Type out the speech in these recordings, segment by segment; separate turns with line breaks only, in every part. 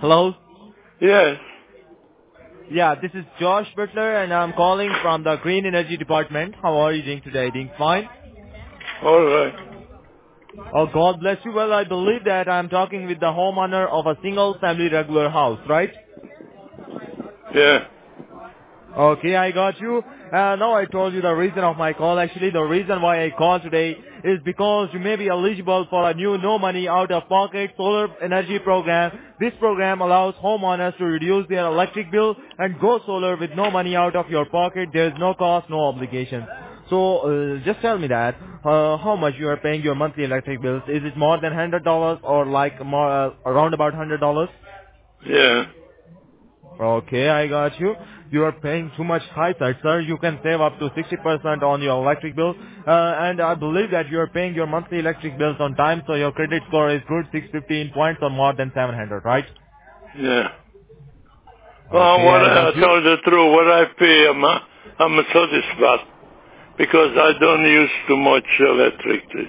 Hello?
Yes.
Yeah, this is Josh Butler and I'm calling from the Green Energy Department. How are you doing today? Doing fine?
All right.
Oh, God bless you. Well, I believe that I'm talking with the homeowner of a single family regular house, right?
Yeah.
Okay, I got you. Now I told you the reason of my call. Actually, the reason why I called today is because you may be eligible for a new no money out of pocket solar energy program. This program allows homeowners to reduce their electric bill and go solar with no money out of your pocket. There is no cost, no obligation. So, just tell me that, how much you are paying your monthly electric bills. Is it more than $100 or like more, around about $100?
Yeah.
Okay, I got you. You are paying too much high side, sir. You can save up to 60% on your electric bill. And I believe that you are paying your monthly electric bills on time, so your credit score is good, 615 points or more than 700, right?
Yeah. Well,
Okay,
what
I
I
got you.
tell you the truth, what I pay, I'm a satisfied because I don't use too much electricity.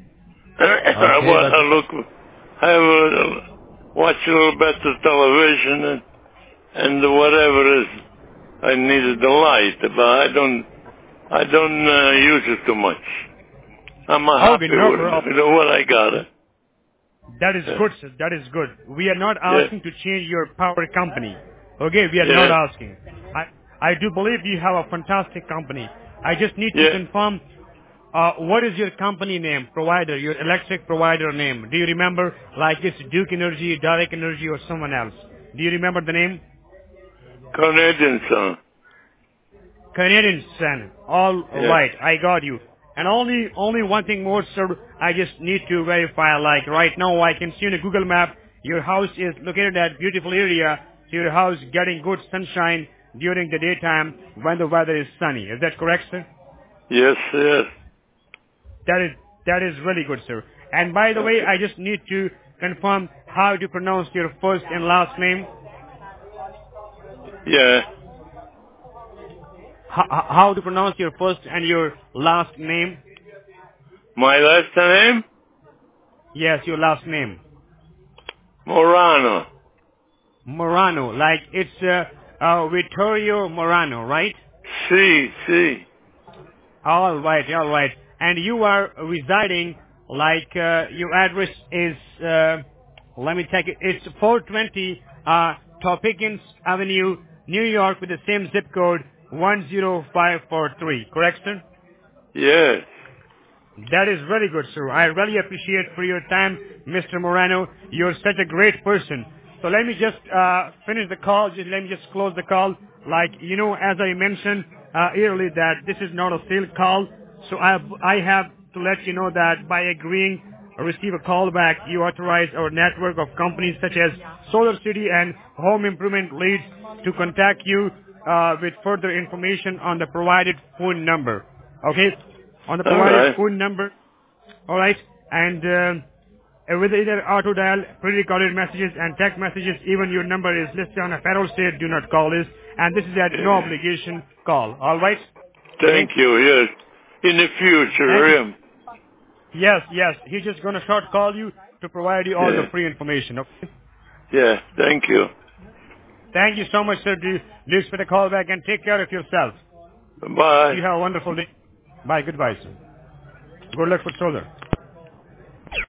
Okay,
What
that's,
I look, I have watch a little better television and whatever is I needed the light, but I don't use it too much. I'm
Okay,
happy
no
with
problem.
what I got.
That is
Yeah.
good, sir. That is good. We are not
Yeah.
asking to change your power company. Okay, we are not
Yeah.
asking. I do believe you have a fantastic company. I just need to
Yeah.
confirm, what is your company name, provider, your electric provider name? Do you remember, like it's Duke Energy, Direct Energy, or someone else? Do you remember the name?
Canadian son.
Canadian Sun. All
Yeah.
right, I got you. And only one thing more, sir. I just need to verify. Like right now, I can see on a Google map your house is located at beautiful area. So your house getting good sunshine during the daytime when the weather is sunny. Is that correct, sir?
Yes, yes.
That is that is really good, sir. And by the way,
Okay.
I just need to confirm how to pronounce your first and last name.
Yeah.
How to pronounce your first and your last name?
My last name?
Yes, your last name.
Morano.
Morano, like it's Vittorio Morano, right?
C.
All right, all right. And you are residing, like your address is, let me check it. It's 420 Topekins Avenue, New York, with the same zip code 10543. Correct, sir?
Yes.
That is very good, sir. I really appreciate for your time, Mr. Morano. You're such a great person. So let me just finish the call. Let me just close the call. Like, as I mentioned earlier that this is not a sale call. So I have to let you know that by agreeing or receive a call back, you authorize our network of companies such as Solar City and Home Improvement Leads to contact you with further information on the provided phone number. Okay? On the
All
provided
right.
phone number, alright, and with either auto dial, pre-recorded messages and text messages, even your number is listed on a federal state, do not call this, and this is at no
Yeah.
obligation call, alright?
Thank
Okay?
you. Yes. In the
Thank you.
future,
Yes, he's just gonna short call you to provide you all the
yeah.
free information, okay?
Yeah. Thank you.
Thank you so much, sir. Please for the call back and take care of yourself.
Bye.
You have a wonderful day. Bye, goodbye, sir. Good luck for solar.